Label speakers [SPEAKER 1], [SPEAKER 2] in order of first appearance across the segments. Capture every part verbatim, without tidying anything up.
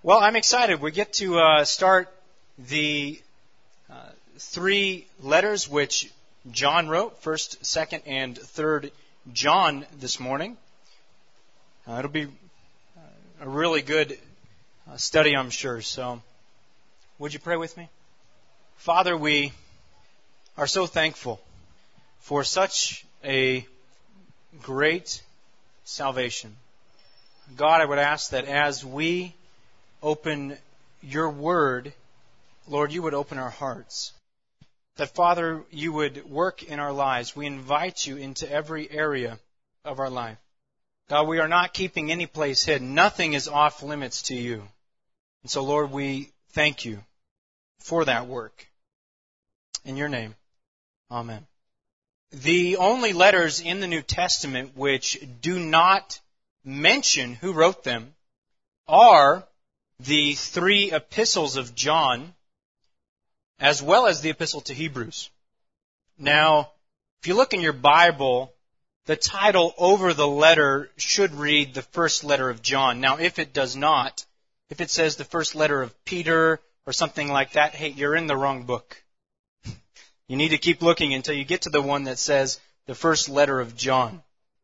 [SPEAKER 1] Well, I'm excited. We get to uh, start the uh, three letters which John wrote, first, second, and third John this morning. Uh, it'll be a really good uh, study, I'm sure. So, would you pray with me? Father, we are so thankful for such a great salvation. God, I would ask that as we open your word, Lord, you would open our hearts. That, Father, you would work in our lives. We invite you into every area of our life. God, we are not keeping any place hidden. Nothing is off limits to you. And so, Lord, we thank you for that work. In your name, amen. The only letters in the New Testament which do not mention who wrote them are the three epistles of John, as well as the epistle to Hebrews. Now, if you look in your Bible, the title over the letter should read the first letter of John. Now, if it does not, if it says the first letter of Peter or something like that, hey, you're in the wrong book. You need to keep looking until you get to the one that says the first letter of John.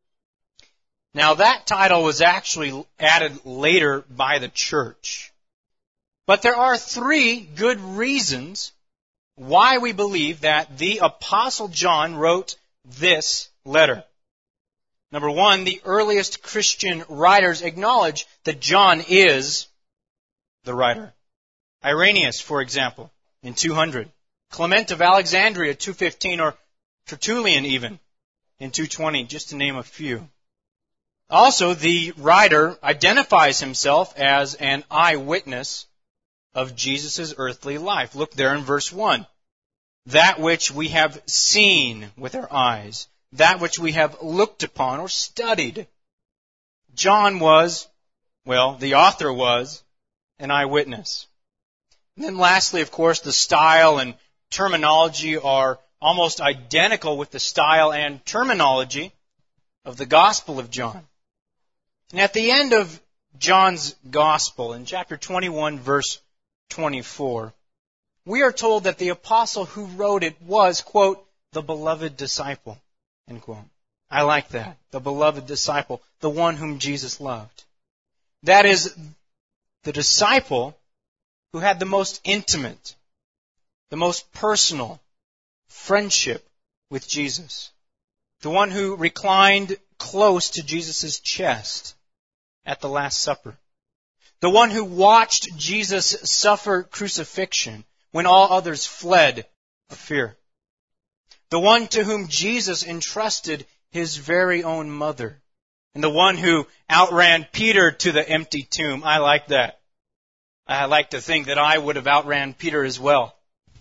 [SPEAKER 1] Now, that title was actually added later by the church. But there are three good reasons why we believe that the Apostle John wrote this letter. Number one, the earliest Christian writers acknowledge that John is the writer. Irenaeus, for example, in two hundred. Clement of Alexandria, two fifteen, or Tertullian even, in two twenty, just to name a few. Also, the writer identifies himself as an eyewitness of Jesus' earthly life. Look there in verse one. That which we have seen with our eyes, that which we have looked upon or studied. John was, well, the author was, an eyewitness. And then lastly, of course, the style and terminology are almost identical with the style and terminology of the Gospel of John. And at the end of John's Gospel, in chapter twenty-one, verse twenty-four, we are told that the apostle who wrote it was, quote, the beloved disciple, end quote. I like that. The beloved disciple, the one whom Jesus loved. That is, the disciple who had the most intimate, the most personal friendship with Jesus. The one who reclined close to Jesus' chest at the Last Supper. The one who watched Jesus suffer crucifixion when all others fled of fear. The one to whom Jesus entrusted his very own mother. And the one who outran Peter to the empty tomb. I like that. I like to think that I would have outran Peter as well.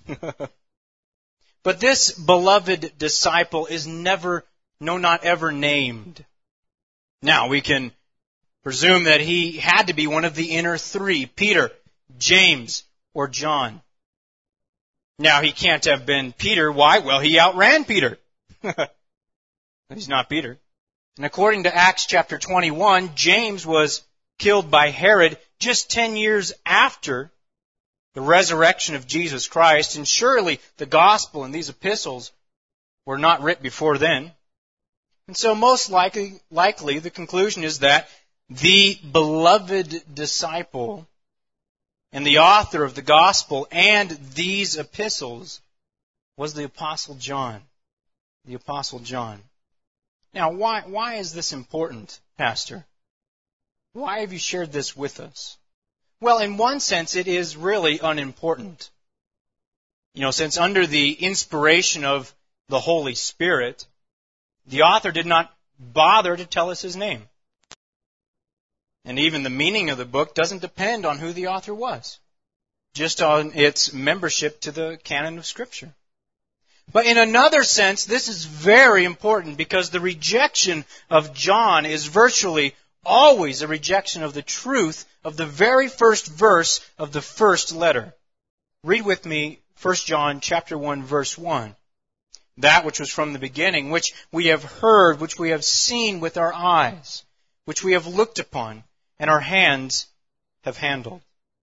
[SPEAKER 1] But this beloved disciple is never, no, not ever named. Now, we can presume that he had to be one of the inner three, Peter, James, or John. Now, he can't have been Peter. Why? Well, he outran Peter. He's not Peter. And according to Acts chapter twenty-one, James was killed by Herod just ten years after the resurrection of Jesus Christ, and surely the gospel and these epistles were not written before then. And so most likely, likely the conclusion is that the beloved disciple and the author of the gospel and these epistles was the Apostle John. The Apostle John. Now, why, why is this important, Pastor? Why have you shared this with us? Well, in one sense, it is really unimportant. You know, since under the inspiration of the Holy Spirit, the author did not bother to tell us his name. And even the meaning of the book doesn't depend on who the author was, just on its membership to the canon of Scripture. But in another sense, this is very important because the rejection of John is virtually always a rejection of the truth of the very first verse of the first letter. Read with me First John chapter one, verse one. That which was from the beginning, which we have heard, which we have seen with our eyes, which we have looked upon, and our hands have handled.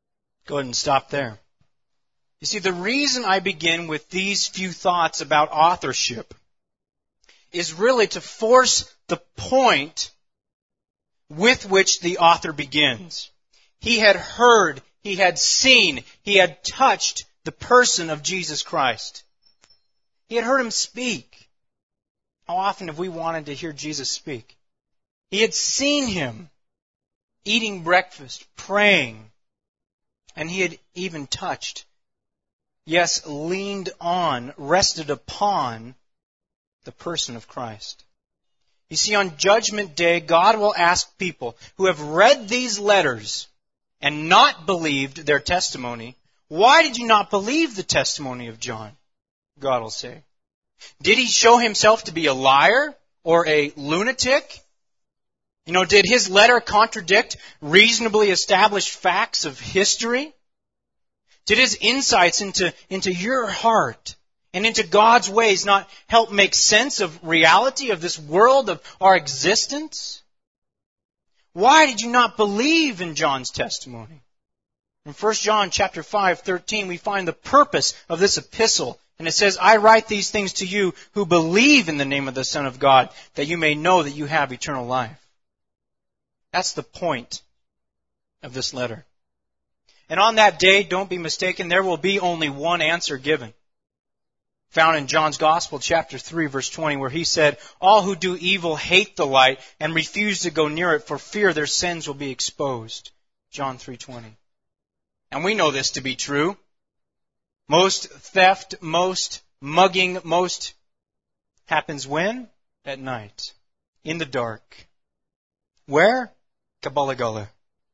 [SPEAKER 1] Go ahead and stop there. You see, the reason I begin with these few thoughts about authorship is really to force the point with which the author begins. He had heard, he had seen, he had touched the person of Jesus Christ. He had heard him speak. How often have we wanted to hear Jesus speak? He had seen him eating breakfast, praying, and he had even touched, yes, leaned on, rested upon the person of Christ. You see, on Judgment Day, God will ask people who have read these letters and not believed their testimony, why did you not believe the testimony of John? God will say. Did he show himself to be a liar or a lunatic? You know, did his letter contradict reasonably established facts of history? Did his insights into, into your heart and into God's ways not help make sense of reality of this world, of our existence? Why did you not believe in John's testimony? In First John chapter five, thirteen, we find the purpose of this epistle. And it says, I write these things to you who believe in the name of the Son of God, that you may know that you have eternal life. That's the point of this letter. And on that day, don't be mistaken, there will be only one answer given. Found in John's Gospel, chapter three, verse twenty, where he said, all who do evil hate the light and refuse to go near it for fear their sins will be exposed. John three twenty. And we know this to be true. Most theft, most mugging, most happens when? At night. In the dark. Where? Kabbalah Gullah.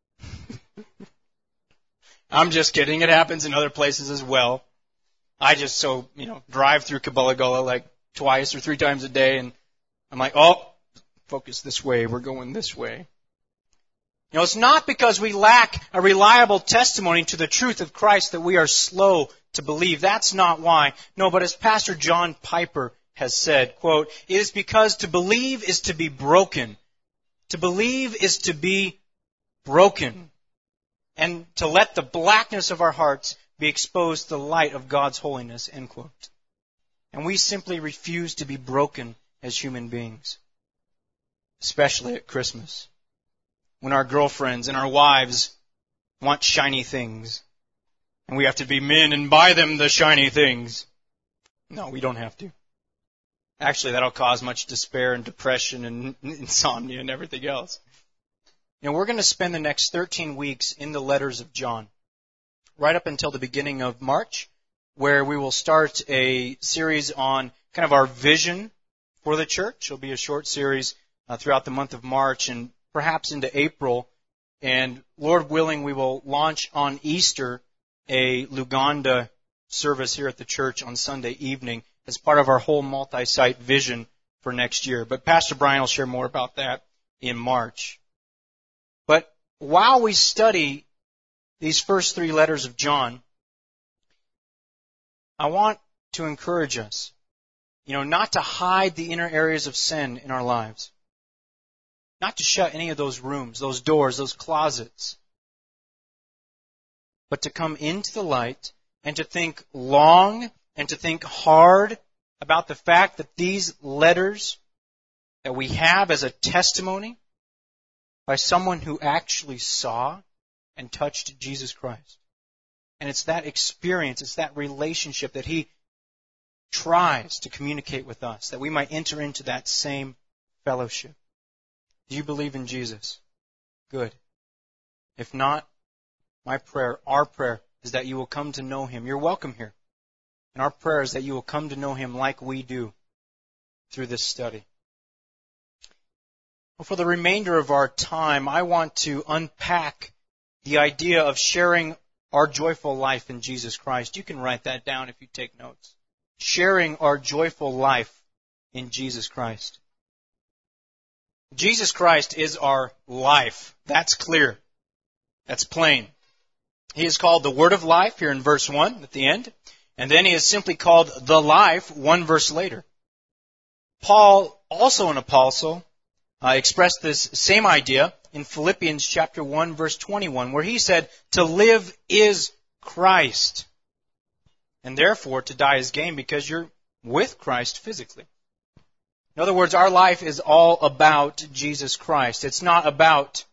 [SPEAKER 1] I'm just kidding. It happens in other places as well. I just so, you know, drive through Kabbalah Gullah like twice or three times a day, and I'm like, oh, focus this way. We're going this way. You know, it's not because we lack a reliable testimony to the truth of Christ that we are slow to believe. That's not why. No, but as Pastor John Piper has said, quote, it is because to believe is to be broken. To believe is to be broken. And to let the blackness of our hearts be exposed to the light of God's holiness, end quote. And we simply refuse to be broken as human beings. Especially at Christmas. When our girlfriends and our wives want shiny things. And we have to be men and buy them the shiny things. No, we don't have to. Actually, that'll cause much despair and depression and insomnia and everything else. You know, we're going to spend the next thirteen weeks in the letters of John. Right up until the beginning of March, where we will start a series on kind of our vision for the church. It'll be a short series uh, throughout the month of March and perhaps into April. And Lord willing, we will launch on Easter a Luganda service here at the church on Sunday evening as part of our whole multi-site vision for next year. But Pastor Brian will share more about that in March. But while we study these first three letters of John, I want to encourage us, you know, not to hide the inner areas of sin in our lives. Not to shut any of those rooms, those doors, those closets. But to come into the light and to think long and to think hard about the fact that these letters that we have as a testimony by someone who actually saw and touched Jesus Christ. And it's that experience, it's that relationship that He tries to communicate with us, that we might enter into that same fellowship. Do you believe in Jesus? Good. If not, my prayer, our prayer, is that you will come to know Him. You're welcome here. And our prayer is that you will come to know Him like we do through this study. Well, for the remainder of our time, I want to unpack the idea of sharing our joyful life in Jesus Christ. You can write that down if you take notes. Sharing our joyful life in Jesus Christ. Jesus Christ is our life. That's clear. That's plain. He is called the Word of Life here in verse one at the end. And then He is simply called the Life one verse later. Paul, also an apostle, uh, expressed this same idea in Philippians chapter one, verse twenty-one, where he said, "To live is Christ, and therefore to die is gain," because you're with Christ physically. In other words, our life is all about Jesus Christ. It's not about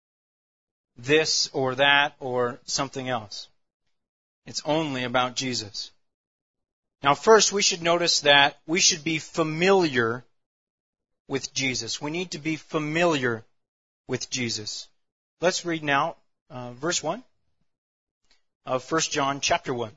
[SPEAKER 1] this or that or something else. It's only about Jesus. Now, first, we should notice that we should be familiar with Jesus. We need to be familiar with Jesus. Let's read now uh, verse one of First John chapter one.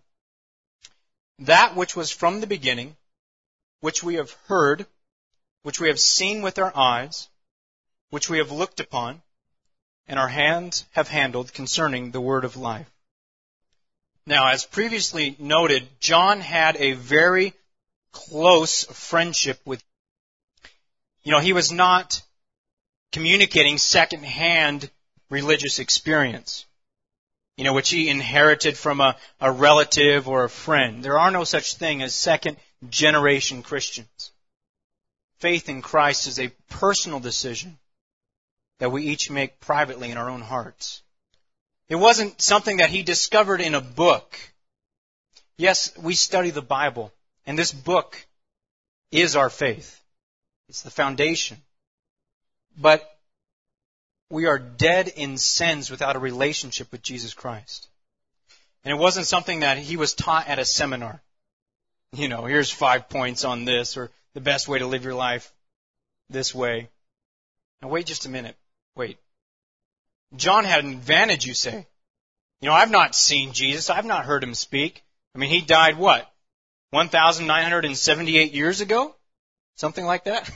[SPEAKER 1] "That which was from the beginning, which we have heard, which we have seen with our eyes, which we have looked upon, and our hands have handled concerning the word of life." Now, as previously noted, John had a very close friendship with, you know, he was not communicating second-hand religious experience, you know, which he inherited from a, a relative or a friend. There are no such thing as second-generation Christians. Faith in Christ is a personal decision that we each make privately in our own hearts. It wasn't something that he discovered in a book. Yes, we study the Bible, and this book is our faith. It's the foundation. But we are dead in sins without a relationship with Jesus Christ. And it wasn't something that he was taught at a seminar. You know, here's five points on this, or the best way to live your life this way. Now wait just a minute. Wait. John had an advantage, you say. You know, I've not seen Jesus. I've not heard him speak. I mean, he died what? one thousand nine hundred seventy-eight years ago? Something like that?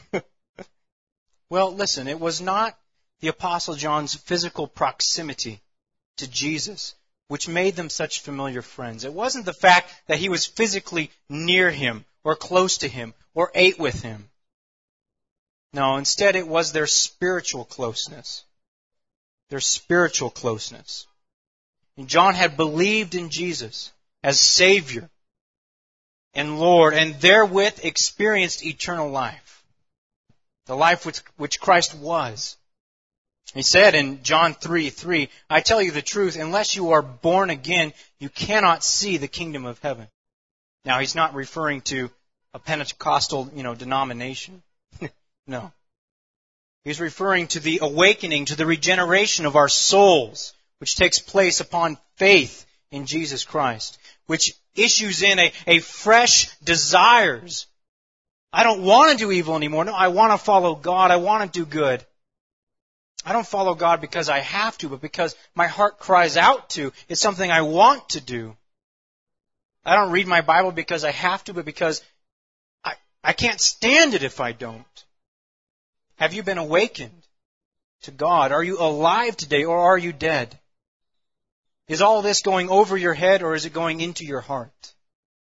[SPEAKER 1] Well, listen, it was not the Apostle John's physical proximity to Jesus which made them such familiar friends. It wasn't the fact that he was physically near him or close to him or ate with him. No, instead it was their spiritual closeness. Their spiritual closeness. And John had believed in Jesus as Savior and Lord, and therewith experienced eternal life. The life which, which Christ was. He said in John three three, "I tell you the truth, unless you are born again, you cannot see the kingdom of heaven." Now, he's not referring to a Pentecostal, you know, denomination. No. He's referring to the awakening, to the regeneration of our souls, which takes place upon faith in Jesus Christ, which issues in a, a fresh desires. I don't want to do evil anymore. No, I want to follow God. I want to do good. I don't follow God because I have to, but because my heart cries out to. It's something I want to do. I don't read my Bible because I have to, but because I, I can't stand it if I don't. Have you been awakened to God? Are you alive today, or are you dead? Is all this going over your head, or is it going into your heart?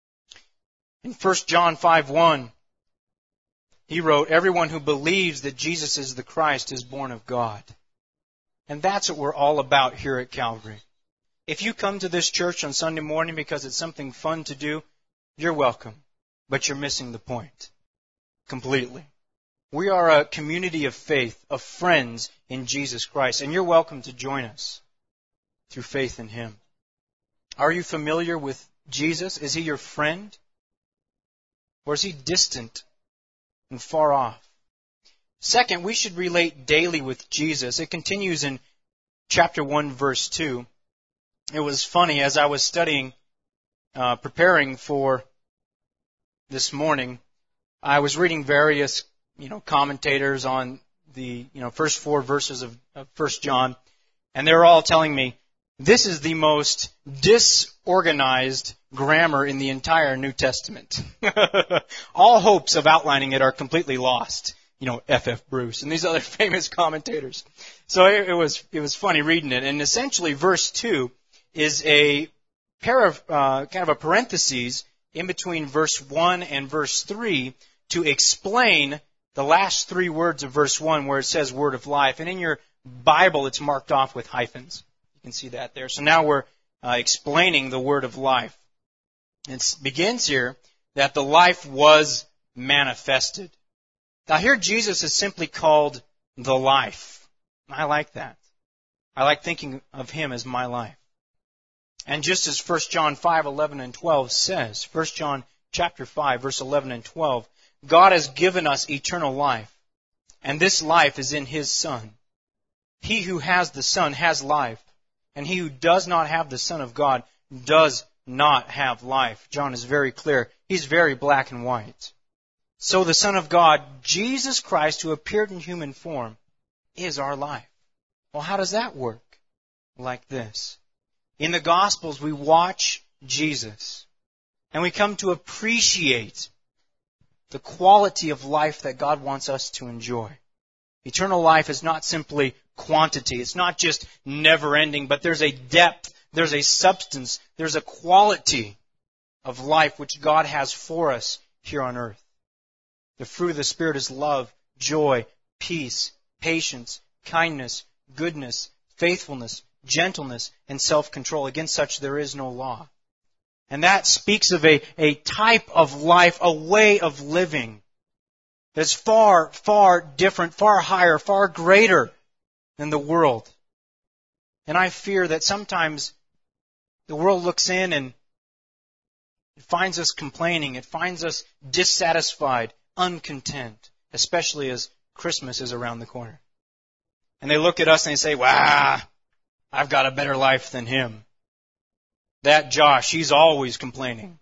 [SPEAKER 1] In First John five one, he wrote, "Everyone who believes that Jesus is the Christ is born of God." And that's what we're all about here at Calvary. If you come to this church on Sunday morning because it's something fun to do, you're welcome. But you're missing the point completely. We are a community of faith, of friends in Jesus Christ, and you're welcome to join us through faith in Him. Are you familiar with Jesus? Is He your friend? Or is He distant and far off? Second, we should relate daily with Jesus. It continues in chapter one, verse two. It was funny, as I was studying, uh, preparing for this morning, I was reading various, you know, commentators on the, you know, first four verses of, of First John, and they were all telling me, this is the most disorganized grammar in the entire New Testament. All hopes of outlining it are completely lost. You know, F F Bruce and these other famous commentators. So it, it was it was funny reading it. And essentially, verse two is a pair of uh, kind of a parentheses in between verse one and verse three to explain the last three words of verse one, where it says "word of life." And in your Bible, it's marked off with hyphens. You can see that there. So now we're uh, explaining the word of life. It begins here that the life was manifested. Now here Jesus is simply called the life. I like that. I like thinking of Him as my life. And just as First John five, eleven and twelve says, First John chapter five, verse eleven and twelve, God has given us eternal life, and this life is in His Son. He who has the Son has life, and he who does not have the Son of God does not have life. John is very clear. He's very black and white. So the Son of God, Jesus Christ, who appeared in human form, is our life. Well, how does that work? Like this. In the Gospels, we watch Jesus, and we come to appreciate the quality of life that God wants us to enjoy. Eternal life is not simply quantity. It's not just never-ending, but there's a depth, there's a substance, there's a quality of life which God has for us here on earth. The fruit of the Spirit is love, joy, peace, patience, kindness, goodness, faithfulness, gentleness, and self-control. Against such there is no law. And that speaks of a, a type of life, a way of living that's far, far different, far higher, far greater than the world. And I fear that sometimes the world looks in and it finds us complaining. It finds us dissatisfied, uncontent, especially as Christmas is around the corner. And they look at us and they say, "Wow, I've got a better life than him. That Josh, he's always complaining."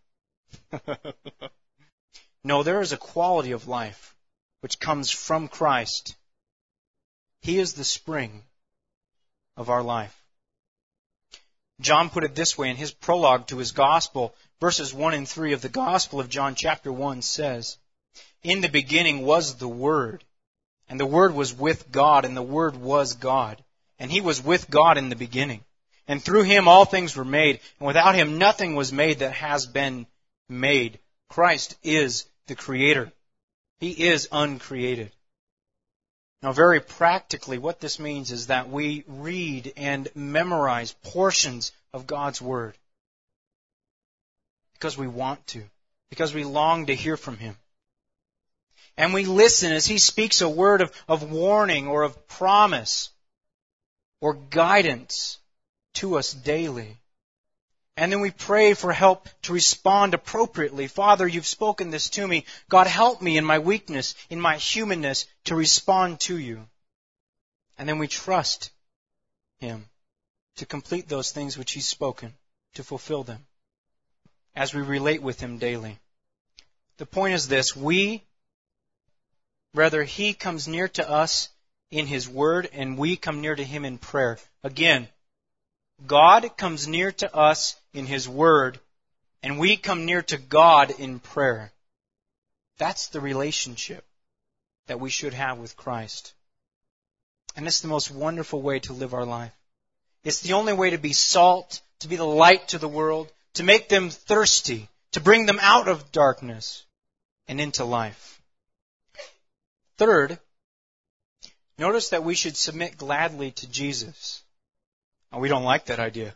[SPEAKER 1] No, there is a quality of life which comes from Christ. He is the spring of our life. John put it this way in his prologue to his gospel. Verses one and three of the Gospel of John chapter one says, "In the beginning was the Word, and the Word was with God, and the Word was God. And He was with God in the beginning. And through Him all things were made, and without Him nothing was made that has been made." Christ is the Creator. He is uncreated. Now, very practically, what this means is that we read and memorize portions of God's Word because we want to, because we long to hear from Him. And we listen as He speaks a word of, of warning or of promise or guidance to us daily. And then we pray for help to respond appropriately. Father, you've spoken this to me. God, help me in my weakness, in my humanness, to respond to you. And then we trust Him to complete those things which He's spoken, to fulfill them, as we relate with Him daily. The point is this: we, rather, He comes near to us in His Word, and we come near to Him in prayer. Again, God comes near to us in His Word, and we come near to God in prayer. That's the relationship that we should have with Christ. And it's the most wonderful way to live our life. It's the only way to be salt, to be the light to the world, to make them thirsty, to bring them out of darkness and into life. Third, notice that we should submit gladly to Jesus. Oh, we don't like that idea.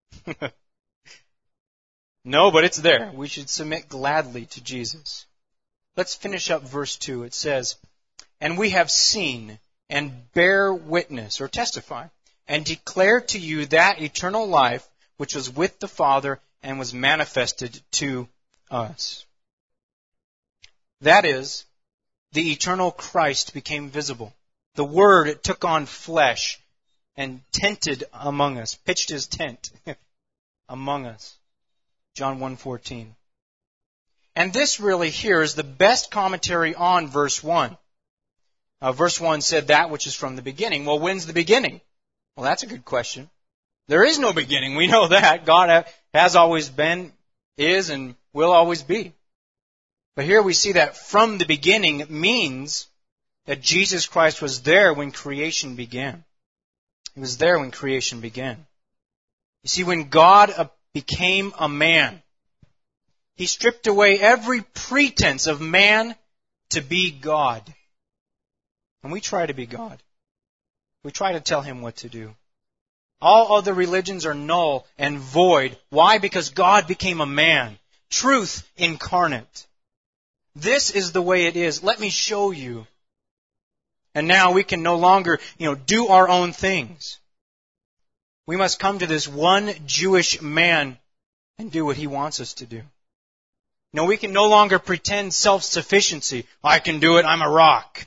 [SPEAKER 1] No, but it's there. We should submit gladly to Jesus. Let's finish up verse two. It says, "And we have seen and bear witness," or testify, "and declare to you that eternal life which was with the Father and was manifested to us." That is, the eternal Christ became visible. The Word took on flesh and tented among us, pitched His tent among us. John one fourteen. And this really here is the best commentary on verse one. Uh, verse one said that which is from the beginning. Well, when's the beginning? Well, that's a good question. There is no beginning. We know that. God has always been, is, and will always be. But here we see that from the beginning means that Jesus Christ was there when creation began. He was there when creation began. You see, when God became a man, He stripped away every pretense of man to be God. And we try to be God. We try to tell Him what to do. All other religions are null and void. Why? Because God became a man. Truth incarnate. This is the way it is. Let me show you. And now we can no longer, you know, do our own things. We must come to this one Jewish man and do what he wants us to do. No, we can no longer pretend self-sufficiency. I can do it, I'm a rock.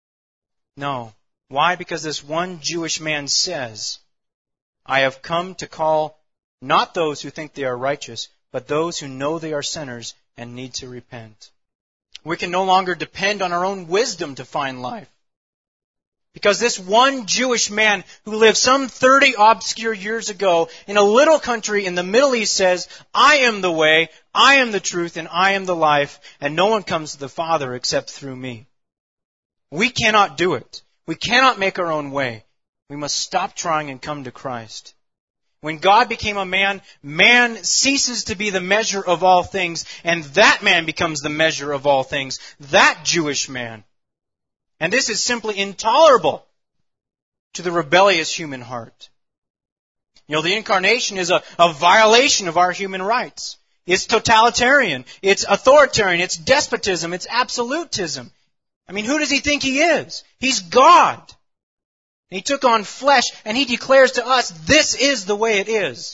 [SPEAKER 1] No. Why? Because this one Jewish man says, I have come to call not those who think they are righteous, but those who know they are sinners and need to repent. We can no longer depend on our own wisdom to find life. Because this one Jewish man who lived some thirty obscure years ago in a little country in the Middle East says, I am the way, I am the truth, and I am the life, and no one comes to the Father except through me. We cannot do it. We cannot make our own way. We must stop trying and come to Christ. When God became a man, man ceases to be the measure of all things, and that man becomes the measure of all things, that Jewish man. And this is simply intolerable to the rebellious human heart. You know, the incarnation is a, a violation of our human rights. It's totalitarian. It's authoritarian. It's despotism. It's absolutism. I mean, who does he think he is? He's God. He took on flesh and he declares to us, this is the way it is.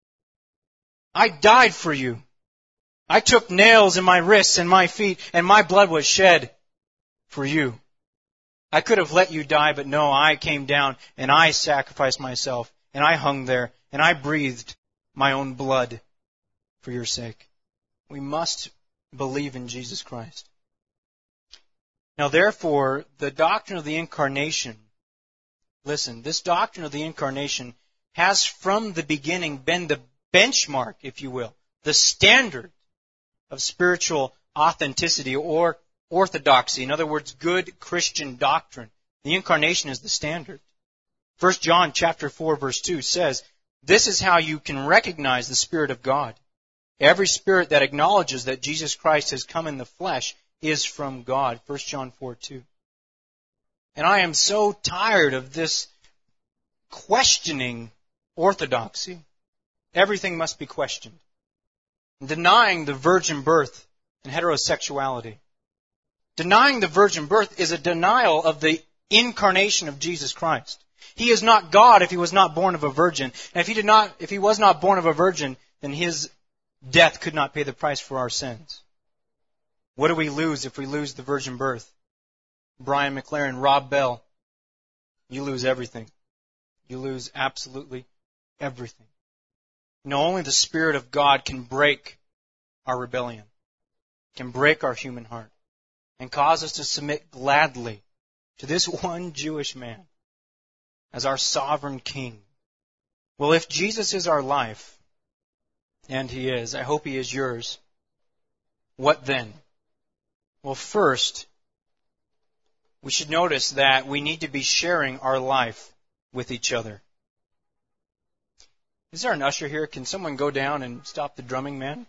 [SPEAKER 1] I died for you. I took nails in my wrists and my feet, and my blood was shed for you. I could have let you die, but no, I came down and I sacrificed myself and I hung there and I breathed my own blood for your sake. We must believe in Jesus Christ. Now therefore, the doctrine of the incarnation, listen, this doctrine of the incarnation has from the beginning been the benchmark, if you will, the standard of spiritual authenticity or orthodoxy. In other words, good Christian doctrine. The incarnation is the standard. First John chapter four verse two says, this is how you can recognize the Spirit of God. Every spirit that acknowledges that Jesus Christ has come in the flesh is from God. First John four two. And I am so tired of this questioning orthodoxy. Everything must be questioned. Denying the virgin birth and heterosexuality. Denying the virgin birth is a denial of the incarnation of Jesus Christ. He is not God if he was not born of a virgin. And if he did not, if he was not born of a virgin, then his death could not pay the price for our sins. What do we lose if we lose the virgin birth? Brian McLaren, Rob Bell, you lose everything. You lose absolutely everything. You know, only the Spirit of God can break our rebellion, can break our human heart, and cause us to submit gladly to this one Jewish man as our sovereign king. Well, if Jesus is our life, and he is, I hope he is yours, what then? Well, first, we should notice that we need to be sharing our life with each other. Is there an usher here? Can someone go down and stop the drumming, man?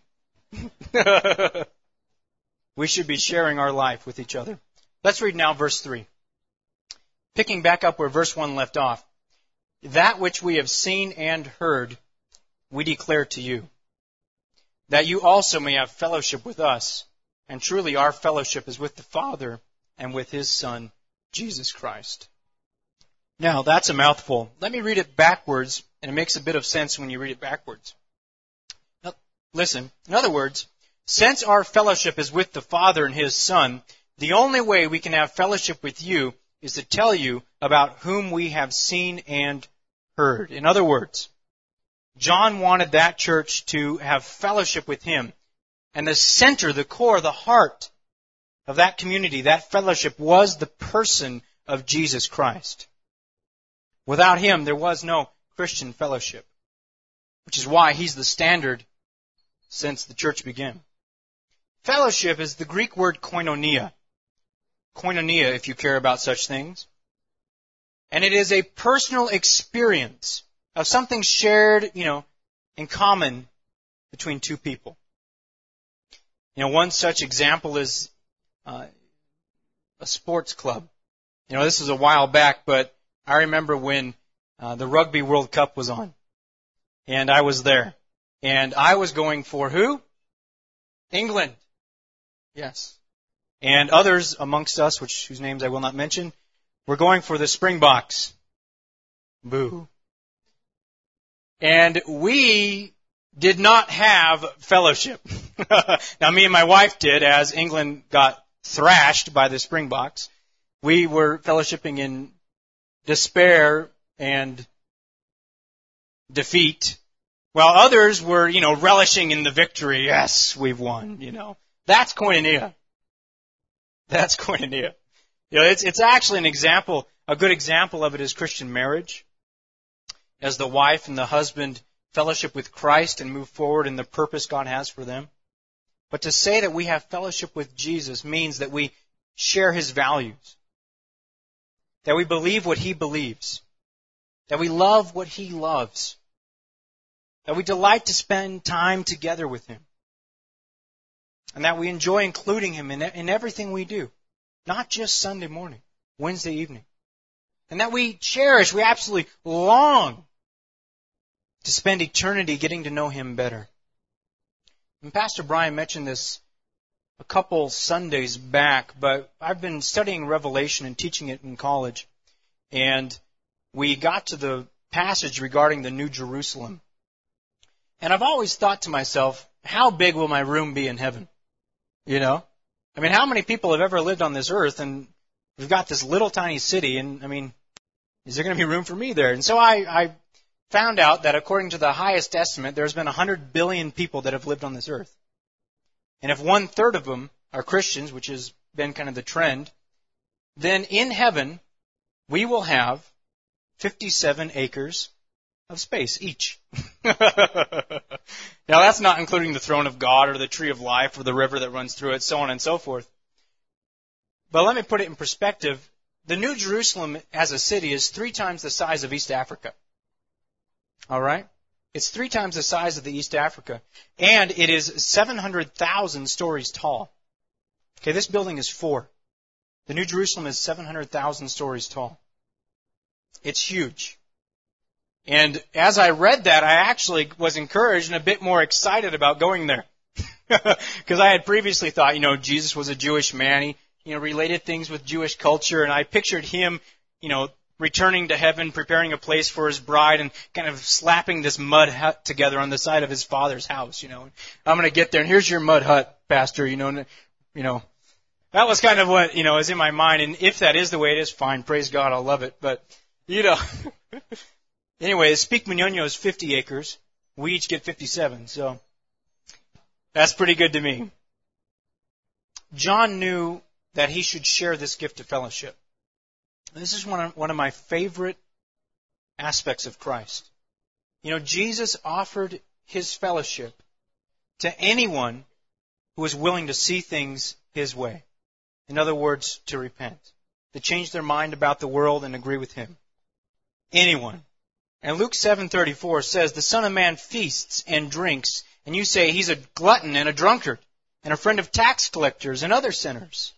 [SPEAKER 1] We should be sharing our life with each other. Let's read now verse three. Picking back up where verse one left off. That which we have seen and heard, we declare to you, that you also may have fellowship with us. And truly our fellowship is with the Father and with His Son, Jesus Christ. Now, that's a mouthful. Let me read it backwards, and it makes a bit of sense when you read it backwards. Now, listen, in other words, since our fellowship is with the Father and His Son, the only way we can have fellowship with you is to tell you about whom we have seen and heard. In other words, John wanted that church to have fellowship with him. And the center, the core, the heart of that community, that fellowship, was the person of Jesus Christ. Without him, there was no Christian fellowship, which is why he's the standard since the church began. Fellowship is the Greek word koinonia. Koinonia, if you care about such things. And it is a personal experience of something shared, you know, in common between two people. You know, one such example is uh, a sports club. You know, this was a while back, but I remember when uh, the Rugby World Cup was on. And I was there. And I was going for who? England. Yes. And others amongst us, which whose names I will not mention, We're going for the Springboks. Boo. And we did not have fellowship. Now, me and my wife did, as England got thrashed by the Springboks. We were fellowshipping in despair and defeat, while others were, you know, relishing in the victory. Yes, we've won, you know. That's koinonia. That's koinonia. You know, it's, it's actually an example, a good example of it is Christian marriage. As the wife and the husband fellowship with Christ and move forward in the purpose God has for them. But to say that we have fellowship with Jesus means that we share His values. That we believe what He believes. That we love what He loves. That we delight to spend time together with Him. And that we enjoy including Him in, in everything we do. Not just Sunday morning, Wednesday evening. And that we cherish, we absolutely long to spend eternity getting to know Him better. And Pastor Brian mentioned this a couple Sundays back, but I've been studying Revelation and teaching it in college. And we got to the passage regarding the New Jerusalem. And I've always thought to myself, how big will my room be in heaven? You know? I mean, how many people have ever lived on this earth and we've got this little tiny city and, I mean, is there going to be room for me there? And so I, I found out that according to the highest estimate, there's been one hundred billion people that have lived on this earth. And if one third of them are Christians, which has been kind of the trend, then in heaven, we will have fifty-seven acres of space each. Now that's not including the throne of God or the tree of life or the river that runs through it, so on and so forth. But let me put it in perspective. The New Jerusalem as a city is three times the size of East Africa. All right? It's three times the size of the East Africa. And it is seven hundred thousand stories tall. Okay, this building is four. The New Jerusalem is seven hundred thousand stories tall. It's huge. And as I read that, I actually was encouraged and a bit more excited about going there. Because I had previously thought, you know, Jesus was a Jewish man. He, you know, related things with Jewish culture. And I pictured him, you know, returning to heaven, preparing a place for his bride, and kind of slapping this mud hut together on the side of his father's house, you know. I'm going to get there, and here's your mud hut, Pastor, you know. And, you know, that was kind of what, you know, is in my mind. And if that is the way it is, fine, praise God, I'll love it. But, you know, anyway, Speak Muñoño is fifty acres. We each get fifty-seven, so that's pretty good to me. John knew that he should share this gift of fellowship. This is one of, one of my favorite aspects of Christ. You know, Jesus offered His fellowship to anyone who was willing to see things His way. In other words, to repent. To change their mind about the world and agree with Him. Anyone. And Luke seven thirty-four says, the Son of Man feasts and drinks, and you say He's a glutton and a drunkard, and a friend of tax collectors and other sinners.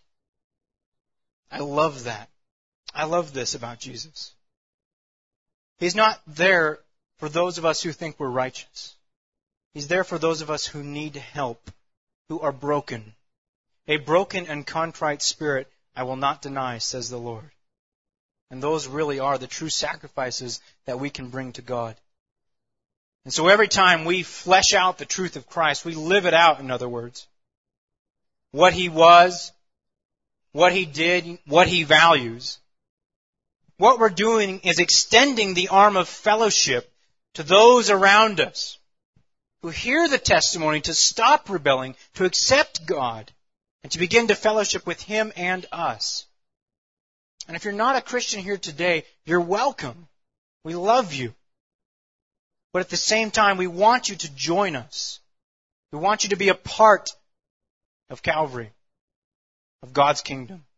[SPEAKER 1] I love that. I love this about Jesus. He's not there for those of us who think we're righteous. He's there for those of us who need help, who are broken. A broken and contrite spirit I will not deny, says the Lord. And those really are the true sacrifices that we can bring to God. And so every time we flesh out the truth of Christ, we live it out, in other words. What He was, what He did, what He values. What we're doing is extending the arm of fellowship to those around us who hear the testimony to stop rebelling, to accept God, and to begin to fellowship with Him and us. And if you're not a Christian here today, you're welcome. We love you. But at the same time, we want you to join us. We want you to be a part of Calvary, of God's kingdom.